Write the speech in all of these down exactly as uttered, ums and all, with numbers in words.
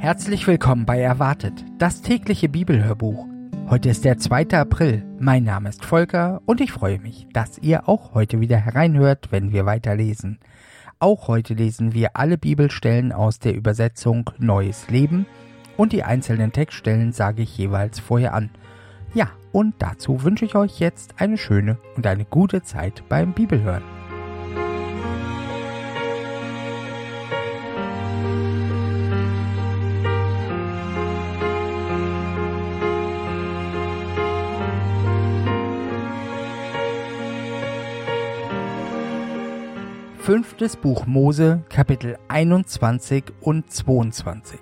Herzlich willkommen bei Erwartet, das tägliche Bibelhörbuch. Heute ist der zweite April. Mein Name ist Volker und ich freue mich, dass ihr auch heute wieder hereinhört, wenn wir weiterlesen. Auch heute lesen wir alle Bibelstellen aus der Übersetzung Neues Leben und die einzelnen Textstellen sage ich jeweils vorher an. Ja, und dazu wünsche ich euch jetzt eine schöne und eine gute Zeit beim Bibelhören. Fünftes Buch Mose, Kapitel einundzwanzig und zweiundzwanzig.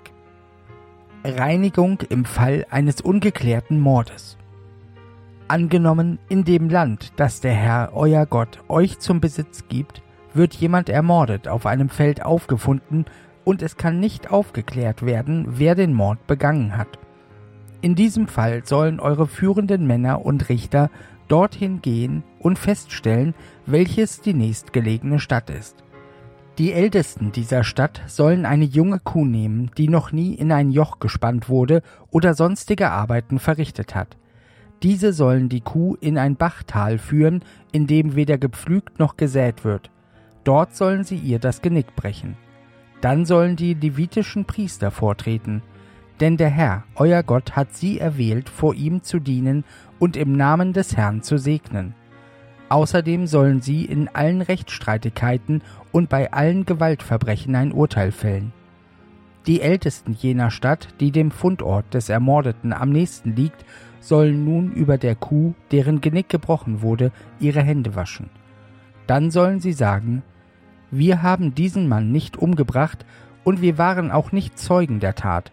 Reinigung im Fall eines ungeklärten Mordes. Angenommen, in dem Land, das der Herr, euer Gott, euch zum Besitz gibt, wird jemand ermordet auf einem Feld aufgefunden und es kann nicht aufgeklärt werden, wer den Mord begangen hat. In diesem Fall sollen eure führenden Männer und Richter dorthin gehen und feststellen, welches die nächstgelegene Stadt ist. Die Ältesten dieser Stadt sollen eine junge Kuh nehmen, die noch nie in ein Joch gespannt wurde oder sonstige Arbeiten verrichtet hat. Diese sollen die Kuh in ein Bachtal führen, in dem weder gepflügt noch gesät wird. Dort sollen sie ihr das Genick brechen. Dann sollen die levitischen Priester vortreten. Denn der Herr, euer Gott, hat sie erwählt, vor ihm zu dienen und im Namen des Herrn zu segnen. Außerdem sollen sie in allen Rechtsstreitigkeiten und bei allen Gewaltverbrechen ein Urteil fällen. Die Ältesten jener Stadt, die dem Fundort des Ermordeten am nächsten liegt, sollen nun über der Kuh, deren Genick gebrochen wurde, ihre Hände waschen. Dann sollen sie sagen: Wir haben diesen Mann nicht umgebracht und wir waren auch nicht Zeugen der Tat.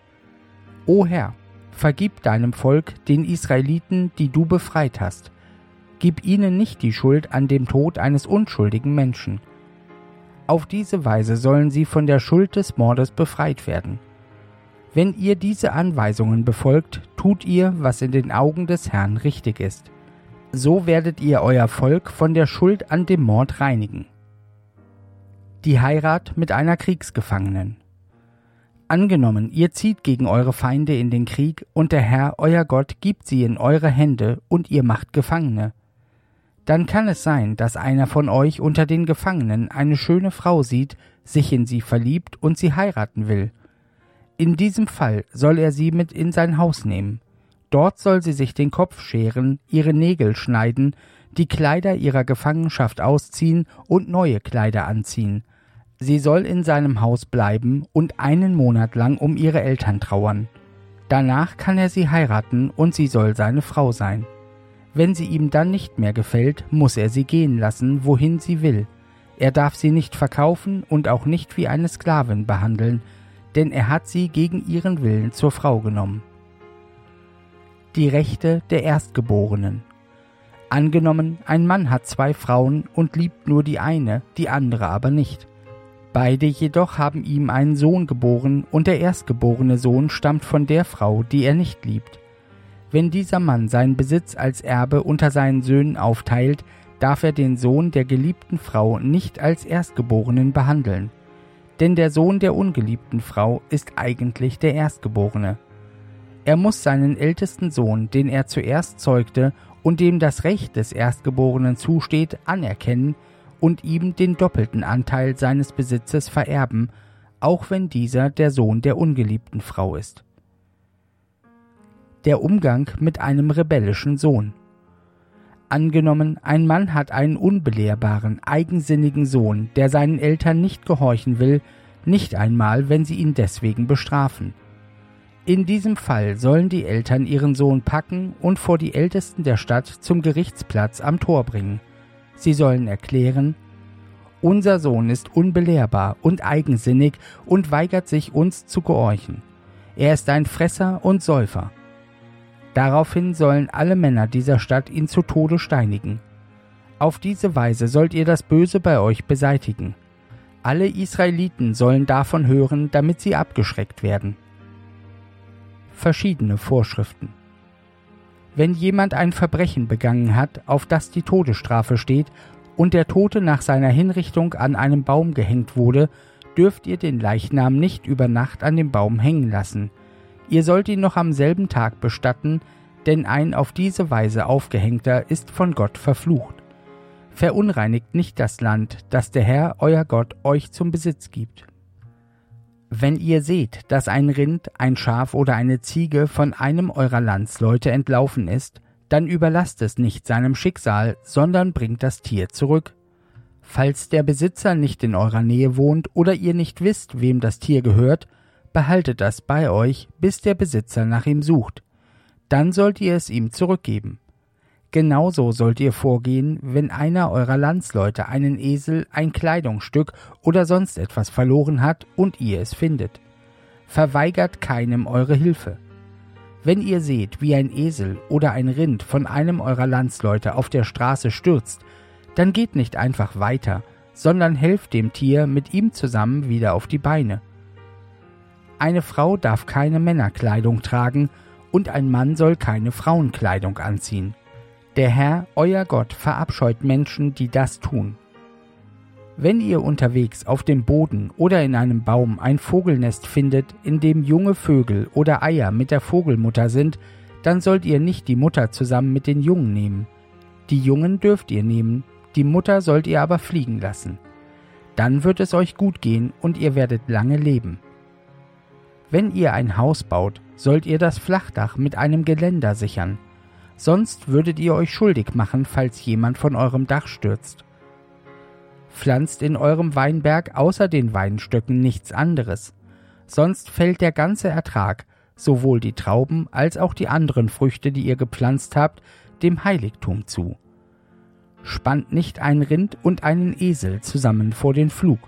O Herr, vergib deinem Volk, den Israeliten, die du befreit hast. Gib ihnen nicht die Schuld an dem Tod eines unschuldigen Menschen. Auf diese Weise sollen sie von der Schuld des Mordes befreit werden. Wenn ihr diese Anweisungen befolgt, tut ihr, was in den Augen des Herrn richtig ist. So werdet ihr euer Volk von der Schuld an dem Mord reinigen. Die Heirat mit einer Kriegsgefangenen. Angenommen, ihr zieht gegen eure Feinde in den Krieg und der Herr, euer Gott, gibt sie in eure Hände und ihr macht Gefangene. Dann kann es sein, dass einer von euch unter den Gefangenen eine schöne Frau sieht, sich in sie verliebt und sie heiraten will. In diesem Fall soll er sie mit in sein Haus nehmen. Dort soll sie sich den Kopf scheren, ihre Nägel schneiden, die Kleider ihrer Gefangenschaft ausziehen und neue Kleider anziehen. Sie soll in seinem Haus bleiben und einen Monat lang um ihre Eltern trauern. Danach kann er sie heiraten und sie soll seine Frau sein. Wenn sie ihm dann nicht mehr gefällt, muss er sie gehen lassen, wohin sie will. Er darf sie nicht verkaufen und auch nicht wie eine Sklavin behandeln, denn er hat sie gegen ihren Willen zur Frau genommen. Die Rechte der Erstgeborenen. Angenommen, ein Mann hat zwei Frauen und liebt nur die eine, die andere aber nicht. Beide jedoch haben ihm einen Sohn geboren und der erstgeborene Sohn stammt von der Frau, die er nicht liebt. Wenn dieser Mann seinen Besitz als Erbe unter seinen Söhnen aufteilt, darf er den Sohn der geliebten Frau nicht als Erstgeborenen behandeln. Denn der Sohn der ungeliebten Frau ist eigentlich der Erstgeborene. Er muss seinen ältesten Sohn, den er zuerst zeugte und dem das Recht des Erstgeborenen zusteht, anerkennen und ihm den doppelten Anteil seines Besitzes vererben, auch wenn dieser der Sohn der ungeliebten Frau ist. Der Umgang mit einem rebellischen Sohn. Angenommen, ein Mann hat einen unbelehrbaren, eigensinnigen Sohn, der seinen Eltern nicht gehorchen will, nicht einmal, wenn sie ihn deswegen bestrafen. In diesem Fall sollen die Eltern ihren Sohn packen und vor die Ältesten der Stadt zum Gerichtsplatz am Tor bringen. Sie sollen erklären: Unser Sohn ist unbelehrbar und eigensinnig und weigert sich, uns zu gehorchen. Er ist ein Fresser und Säufer. Daraufhin sollen alle Männer dieser Stadt ihn zu Tode steinigen. Auf diese Weise sollt ihr das Böse bei euch beseitigen. Alle Israeliten sollen davon hören, damit sie abgeschreckt werden. Verschiedene Vorschriften. Wenn jemand ein Verbrechen begangen hat, auf das die Todesstrafe steht, und der Tote nach seiner Hinrichtung an einem Baum gehängt wurde, dürft ihr den Leichnam nicht über Nacht an dem Baum hängen lassen. Ihr sollt ihn noch am selben Tag bestatten, denn ein auf diese Weise aufgehängter ist von Gott verflucht. Verunreinigt nicht das Land, das der Herr, euer Gott, euch zum Besitz gibt. Wenn ihr seht, dass ein Rind, ein Schaf oder eine Ziege von einem eurer Landsleute entlaufen ist, dann überlasst es nicht seinem Schicksal, sondern bringt das Tier zurück. Falls der Besitzer nicht in eurer Nähe wohnt oder ihr nicht wisst, wem das Tier gehört, behaltet das bei euch, bis der Besitzer nach ihm sucht. Dann sollt ihr es ihm zurückgeben. Genauso sollt ihr vorgehen, wenn einer eurer Landsleute einen Esel, ein Kleidungsstück oder sonst etwas verloren hat und ihr es findet. Verweigert keinem eure Hilfe. Wenn ihr seht, wie ein Esel oder ein Rind von einem eurer Landsleute auf der Straße stürzt, dann geht nicht einfach weiter, sondern helft dem Tier mit ihm zusammen wieder auf die Beine. Eine Frau darf keine Männerkleidung tragen und ein Mann soll keine Frauenkleidung anziehen. Der Herr, euer Gott, verabscheut Menschen, die das tun. Wenn ihr unterwegs auf dem Boden oder in einem Baum ein Vogelnest findet, in dem junge Vögel oder Eier mit der Vogelmutter sind, dann sollt ihr nicht die Mutter zusammen mit den Jungen nehmen. Die Jungen dürft ihr nehmen, die Mutter sollt ihr aber fliegen lassen. Dann wird es euch gut gehen und ihr werdet lange leben. Wenn ihr ein Haus baut, sollt ihr das Flachdach mit einem Geländer sichern. Sonst würdet ihr euch schuldig machen, falls jemand von eurem Dach stürzt. Pflanzt in eurem Weinberg außer den Weinstöcken nichts anderes. Sonst fällt der ganze Ertrag, sowohl die Trauben als auch die anderen Früchte, die ihr gepflanzt habt, dem Heiligtum zu. Spannt nicht ein Rind und einen Esel zusammen vor den Pflug.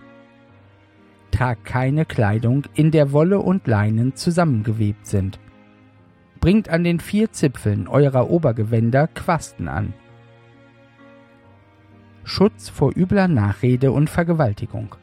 Tragt keine Kleidung, in der Wolle und Leinen zusammengewebt sind. Bringt an den vier Zipfeln eurer Obergewänder Quasten an. Schutz vor übler Nachrede und Vergewaltigung.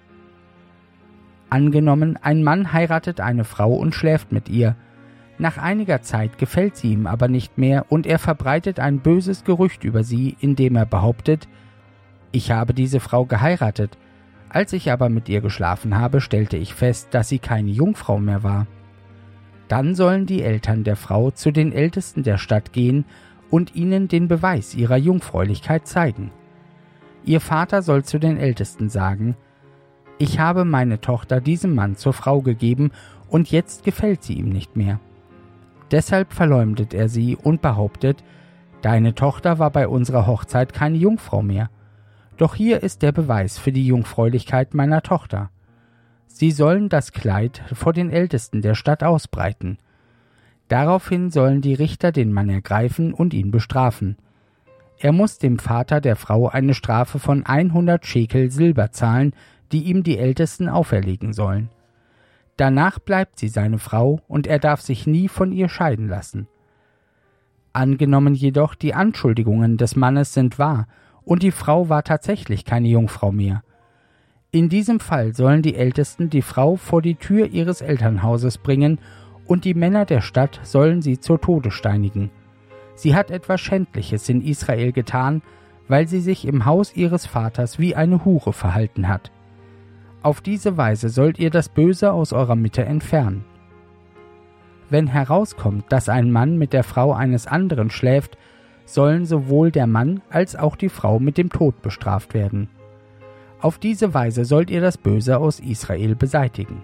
Angenommen, ein Mann heiratet eine Frau und schläft mit ihr. Nach einiger Zeit gefällt sie ihm aber nicht mehr und er verbreitet ein böses Gerücht über sie, indem er behauptet: Ich habe diese Frau geheiratet. Als ich aber mit ihr geschlafen habe, stellte ich fest, dass sie keine Jungfrau mehr war. Dann sollen die Eltern der Frau zu den Ältesten der Stadt gehen und ihnen den Beweis ihrer Jungfräulichkeit zeigen. Ihr Vater soll zu den Ältesten sagen: Ich habe meine Tochter diesem Mann zur Frau gegeben und jetzt gefällt sie ihm nicht mehr. Deshalb verleumdet er sie und behauptet: Deine Tochter war bei unserer Hochzeit keine Jungfrau mehr. Doch hier ist der Beweis für die Jungfräulichkeit meiner Tochter. Sie sollen das Kleid vor den Ältesten der Stadt ausbreiten. Daraufhin sollen die Richter den Mann ergreifen und ihn bestrafen. Er muss dem Vater der Frau eine Strafe von hundert Schekel Silber zahlen, die ihm die Ältesten auferlegen sollen. Danach bleibt sie seine Frau und er darf sich nie von ihr scheiden lassen. Angenommen jedoch, die Anschuldigungen des Mannes sind wahr und die Frau war tatsächlich keine Jungfrau mehr. In diesem Fall sollen die Ältesten die Frau vor die Tür ihres Elternhauses bringen und die Männer der Stadt sollen sie zur Tode steinigen. Sie hat etwas Schändliches in Israel getan, weil sie sich im Haus ihres Vaters wie eine Hure verhalten hat. Auf diese Weise sollt ihr das Böse aus eurer Mitte entfernen. Wenn herauskommt, dass ein Mann mit der Frau eines anderen schläft, sollen sowohl der Mann als auch die Frau mit dem Tod bestraft werden. Auf diese Weise sollt ihr das Böse aus Israel beseitigen.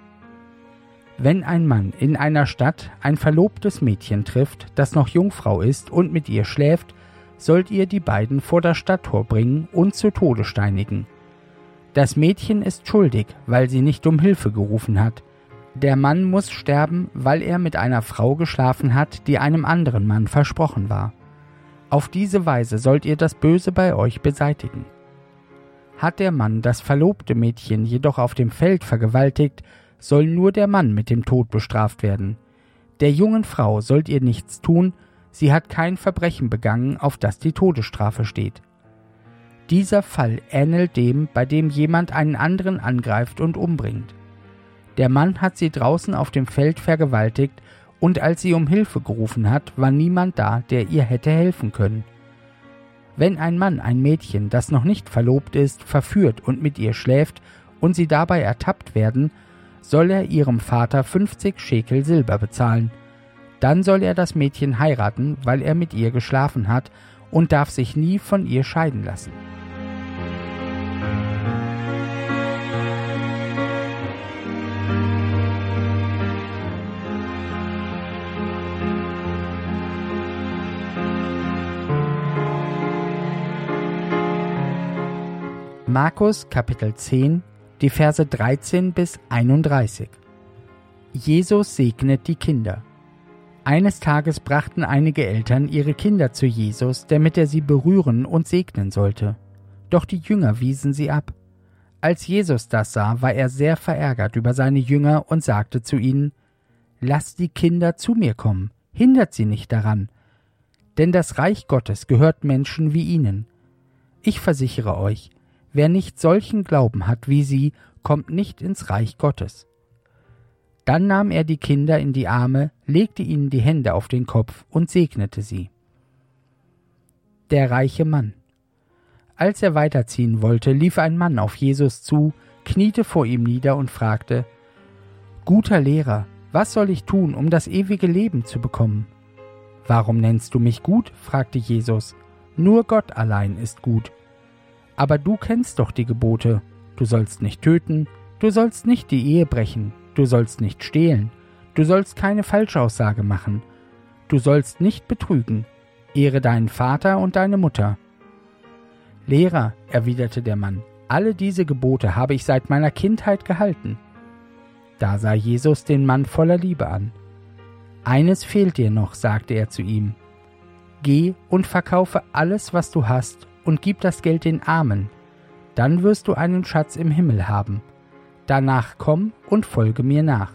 Wenn ein Mann in einer Stadt ein verlobtes Mädchen trifft, das noch Jungfrau ist und mit ihr schläft, sollt ihr die beiden vor das Stadttor bringen und zu Tode steinigen. Das Mädchen ist schuldig, weil sie nicht um Hilfe gerufen hat. Der Mann muss sterben, weil er mit einer Frau geschlafen hat, die einem anderen Mann versprochen war. Auf diese Weise sollt ihr das Böse bei euch beseitigen. Hat der Mann das verlobte Mädchen jedoch auf dem Feld vergewaltigt, soll nur der Mann mit dem Tod bestraft werden. Der jungen Frau sollt ihr nichts tun, sie hat kein Verbrechen begangen, auf das die Todesstrafe steht. Dieser Fall ähnelt dem, bei dem jemand einen anderen angreift und umbringt. Der Mann hat sie draußen auf dem Feld vergewaltigt und als sie um Hilfe gerufen hat, war niemand da, der ihr hätte helfen können. Wenn ein Mann ein Mädchen, das noch nicht verlobt ist, verführt und mit ihr schläft und sie dabei ertappt werden, soll er ihrem Vater fünfzig Schekel Silber bezahlen. Dann soll er das Mädchen heiraten, weil er mit ihr geschlafen hat, und darf sich nie von ihr scheiden lassen. Markus Kapitel zehn, die Verse dreizehn bis einunddreißig. Jesus segnet die Kinder. Eines Tages brachten einige Eltern ihre Kinder zu Jesus, damit er sie berühren und segnen sollte. Doch die Jünger wiesen sie ab. Als Jesus das sah, war er sehr verärgert über seine Jünger und sagte zu ihnen: Lasst die Kinder zu mir kommen, hindert sie nicht daran, denn das Reich Gottes gehört Menschen wie ihnen. Ich versichere euch, wer nicht solchen Glauben hat wie sie, kommt nicht ins Reich Gottes. Dann nahm er die Kinder in die Arme, legte ihnen die Hände auf den Kopf und segnete sie. Der reiche Mann. Als er weiterziehen wollte, lief ein Mann auf Jesus zu, kniete vor ihm nieder und fragte: Guter Lehrer, was soll ich tun, um das ewige Leben zu bekommen? Warum nennst du mich gut? fragte Jesus. Nur Gott allein ist gut. Aber du kennst doch die Gebote. Du sollst nicht töten, du sollst nicht die Ehe brechen, du sollst nicht stehlen, du sollst keine Falschaussage machen, du sollst nicht betrügen, ehre deinen Vater und deine Mutter. Lehrer, erwiderte der Mann, alle diese Gebote habe ich seit meiner Kindheit gehalten. Da sah Jesus den Mann voller Liebe an. Eines fehlt dir noch, sagte er zu ihm. Geh und verkaufe alles, was du hast, und gib das Geld den Armen, dann wirst du einen Schatz im Himmel haben. Danach komm und folge mir nach.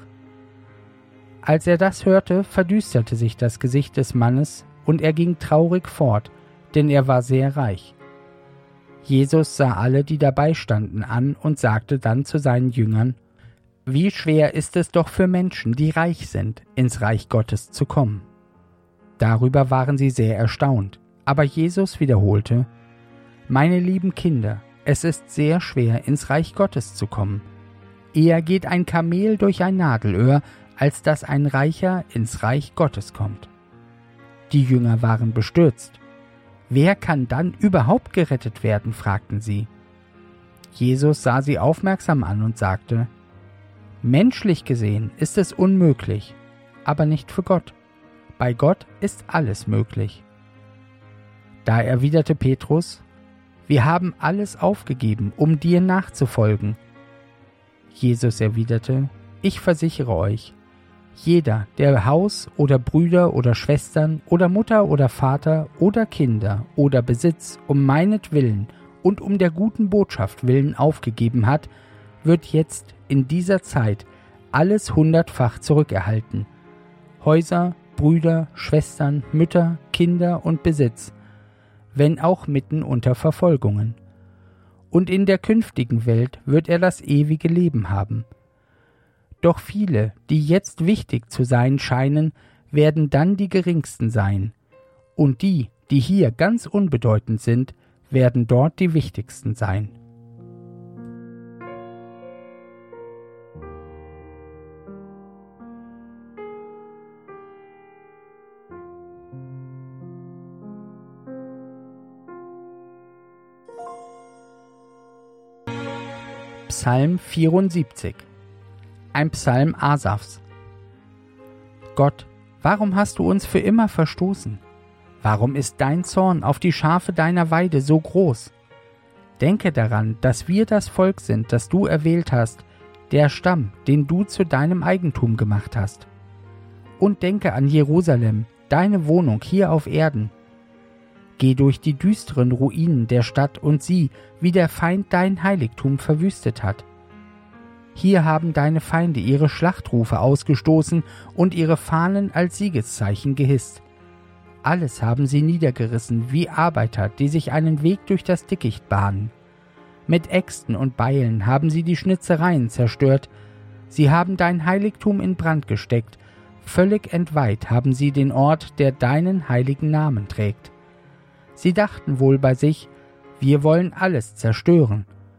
Als er das hörte, verdüsterte sich das Gesicht des Mannes, und er ging traurig fort, denn er war sehr reich. Jesus sah alle, die dabei standen, an und sagte dann zu seinen Jüngern: Wie schwer ist es doch für Menschen, die reich sind, ins Reich Gottes zu kommen. Darüber waren sie sehr erstaunt, aber Jesus wiederholte: Meine lieben Kinder, es ist sehr schwer, ins Reich Gottes zu kommen. Eher geht ein Kamel durch ein Nadelöhr, als dass ein Reicher ins Reich Gottes kommt. Die Jünger waren bestürzt. Wer kann dann überhaupt gerettet werden? fragten sie. Jesus sah sie aufmerksam an und sagte: Menschlich gesehen ist es unmöglich, aber nicht für Gott. Bei Gott ist alles möglich. Da erwiderte Petrus: Wir haben alles aufgegeben, um dir nachzufolgen. Jesus erwiderte: Ich versichere euch, jeder, der Haus oder Brüder oder Schwestern oder Mutter oder Vater oder Kinder oder Besitz um meinetwillen und um der guten Botschaft willen aufgegeben hat, wird jetzt in dieser Zeit alles hundertfach zurückerhalten. Häuser, Brüder, Schwestern, Mütter, Kinder und Besitz, wenn auch mitten unter Verfolgungen. Und in der künftigen Welt wird er das ewige Leben haben. Doch viele, die jetzt wichtig zu sein scheinen, werden dann die geringsten sein, und die, die hier ganz unbedeutend sind, werden dort die wichtigsten sein. Psalm vierundsiebzig. Ein Psalm Asafs. Gott, warum hast du uns für immer verstoßen? Warum ist dein Zorn auf die Schafe deiner Weide so groß? Denke daran, dass wir das Volk sind, das du erwählt hast, der Stamm, den du zu deinem Eigentum gemacht hast. Und denke an Jerusalem, deine Wohnung hier auf Erden. Geh durch die düsteren Ruinen der Stadt und sieh, wie der Feind dein Heiligtum verwüstet hat. Hier haben deine Feinde ihre Schlachtrufe ausgestoßen und ihre Fahnen als Siegeszeichen gehisst. Alles haben sie niedergerissen wie Arbeiter, die sich einen Weg durch das Dickicht bahnen. Mit Äxten und Beilen haben sie die Schnitzereien zerstört. Sie haben dein Heiligtum in Brand gesteckt. Völlig entweiht haben sie den Ort, der deinen heiligen Namen trägt. Sie dachten wohl bei sich: Wir wollen alles zerstören.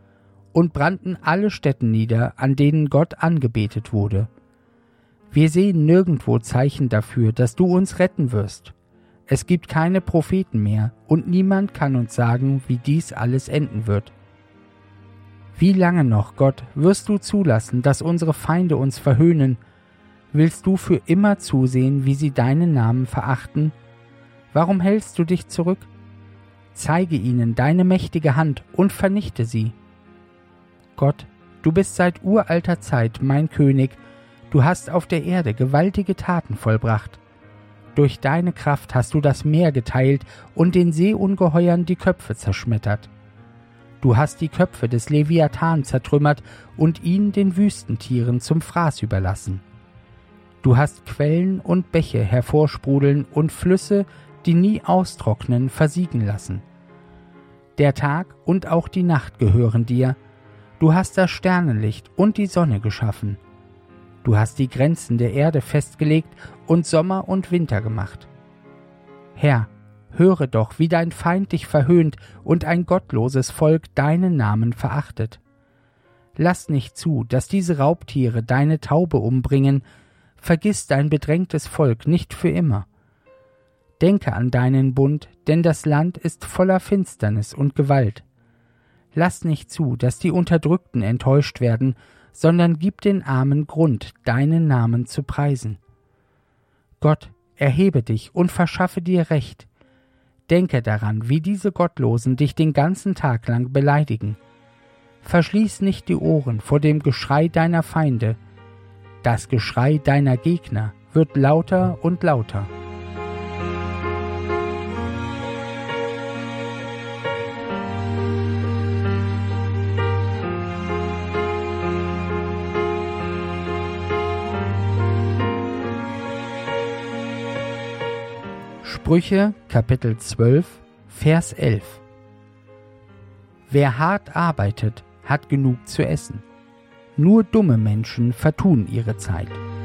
und brannten alle Stätten nieder, an denen Gott angebetet wurde. Wir sehen nirgendwo Zeichen dafür, dass du uns retten wirst. Es gibt keine Propheten mehr, und niemand kann uns sagen, wie dies alles enden wird. Wie lange noch, Gott, wirst du zulassen, dass unsere Feinde uns verhöhnen? Willst du für immer zusehen, wie sie deinen Namen verachten? Warum hältst du dich zurück? Zeige ihnen deine mächtige Hand und vernichte sie. Gott, du bist seit uralter Zeit mein König, du hast auf der Erde gewaltige Taten vollbracht. Durch deine Kraft hast du das Meer geteilt und den Seeungeheuern die Köpfe zerschmettert. Du hast die Köpfe des Leviathan zertrümmert und ihn den Wüstentieren zum Fraß überlassen. Du hast Quellen und Bäche hervorsprudeln und Flüsse, die nie austrocknen, versiegen lassen. Der Tag und auch die Nacht gehören dir. Du hast das Sternenlicht und die Sonne geschaffen. Du hast die Grenzen der Erde festgelegt und Sommer und Winter gemacht. Herr, höre doch, wie dein Feind dich verhöhnt und ein gottloses Volk deinen Namen verachtet. Lass nicht zu, dass diese Raubtiere deine Taube umbringen, vergiss dein bedrängtes Volk nicht für immer. Denke an deinen Bund, denn das Land ist voller Finsternis und Gewalt. Lass nicht zu, dass die Unterdrückten enttäuscht werden, sondern gib den Armen Grund, deinen Namen zu preisen. Gott, erhebe dich und verschaffe dir Recht. Denke daran, wie diese Gottlosen dich den ganzen Tag lang beleidigen. Verschließ nicht die Ohren vor dem Geschrei deiner Feinde. Das Geschrei deiner Gegner wird lauter und lauter. Sprüche, Kapitel zwölf, Vers elf. Wer hart arbeitet, hat genug zu essen. Nur dumme Menschen vertun ihre Zeit.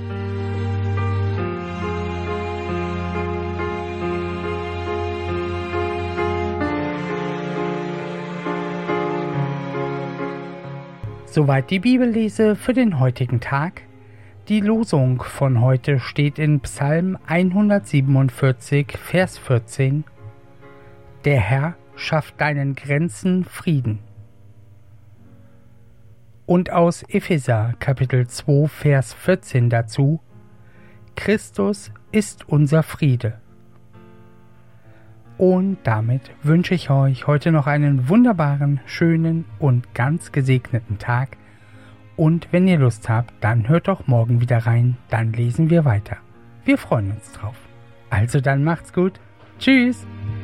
Soweit die Bibellese für den heutigen Tag. Die Losung von heute steht in Psalm hundertsiebenundvierzig, Vers vierzehn. Der Herr schafft deinen Grenzen Frieden. Und aus Epheser Kapitel zwei, Vers vierzehn dazu: Christus ist unser Friede. Und damit wünsche ich euch heute noch einen wunderbaren, schönen und ganz gesegneten Tag. Und wenn ihr Lust habt, dann hört doch morgen wieder rein, dann lesen wir weiter. Wir freuen uns drauf. Also dann macht's gut. Tschüss!